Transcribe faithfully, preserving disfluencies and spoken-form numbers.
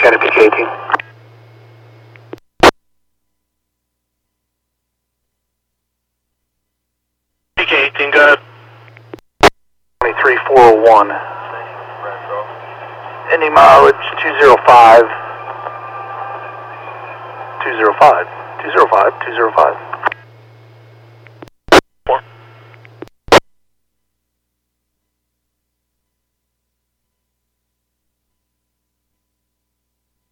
Skynet P K eighteen. P K eighteen, go ahead. twenty-three four oh one. Ending mileage two zero five. two zero five. two zero five. two zero five.